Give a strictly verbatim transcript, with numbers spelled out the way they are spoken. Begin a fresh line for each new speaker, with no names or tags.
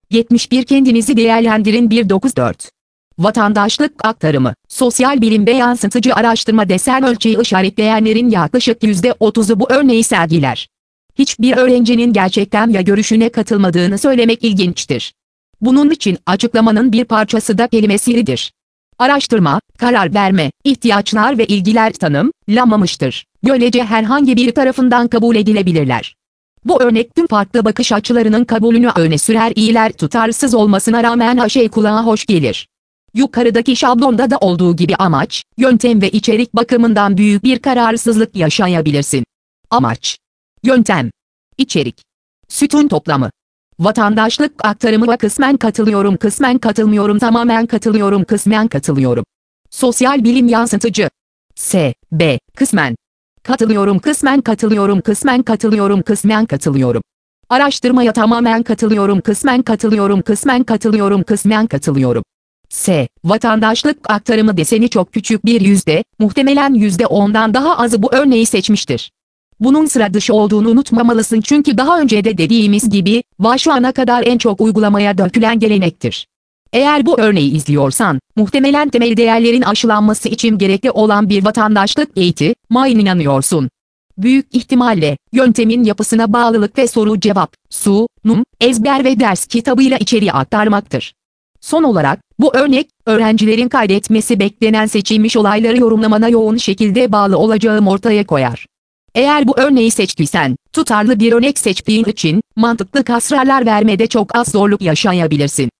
yetmiş bir Kendinizi değerlendirin. bir dokuz dört Vatandaşlık aktarımı, sosyal bilimde yansıtıcı araştırma desen ölçeği işaretleyenlerin yaklaşık yüzde otuzu bu örneği sergiler. Hiçbir öğrencinin gerçekten ya görüşüne katılmadığını söylemek ilginçtir. Bunun için açıklamanın bir parçası da kelimesidir. Araştırma, karar verme, ihtiyaçlar ve ilgiler tanımlanmamıştır. Böylece herhangi bir tarafından kabul edilebilirler. Bu örnek tüm farklı bakış açılarının kabulünü öne sürer, iyiler tutarsız olmasına rağmen her şey kulağa hoş gelir. Yukarıdaki şablonda da olduğu gibi amaç, yöntem ve içerik bakımından büyük bir kararsızlık yaşayabilirsin. Amaç, yöntem, içerik, sütun toplamı. Vatandaşlık aktarımına kısmen katılıyorum, kısmen katılmıyorum, tamamen katılıyorum, kısmen katılıyorum. Sosyal bilim yansıtıcı. S, B, kısmen. Katılıyorum, kısmen katılıyorum, kısmen katılıyorum, kısmen katılıyorum. Araştırmaya tamamen katılıyorum, kısmen katılıyorum, kısmen katılıyorum, kısmen katılıyorum. S, vatandaşlık aktarımı deseni çok küçük bir yüzde, muhtemelen yüzde ondan daha azı bu örneği seçmiştir. Bunun sıra dışı olduğunu unutmamalısın, çünkü daha önce de dediğimiz gibi, var şu ana kadar en çok uygulamaya dökülen gelenektir. Eğer bu örneği izliyorsan, muhtemelen temel değerlerin aşılanması için gerekli olan bir vatandaşlık eğitimi inanıyorsun. Büyük ihtimalle, yöntemin yapısına bağlılık ve soru-cevap, sunum, ezber ve ders kitabıyla içeriği aktarmaktır. Son olarak, bu örnek, öğrencilerin kaydetmesi beklenen seçilmiş olayları yorumlamana yoğun şekilde bağlı olacağım ortaya koyar. Eğer bu örneği seçtiysen, tutarlı bir örnek seçtiğin için, mantıklı kararlar vermede çok az zorluk yaşayabilirsin.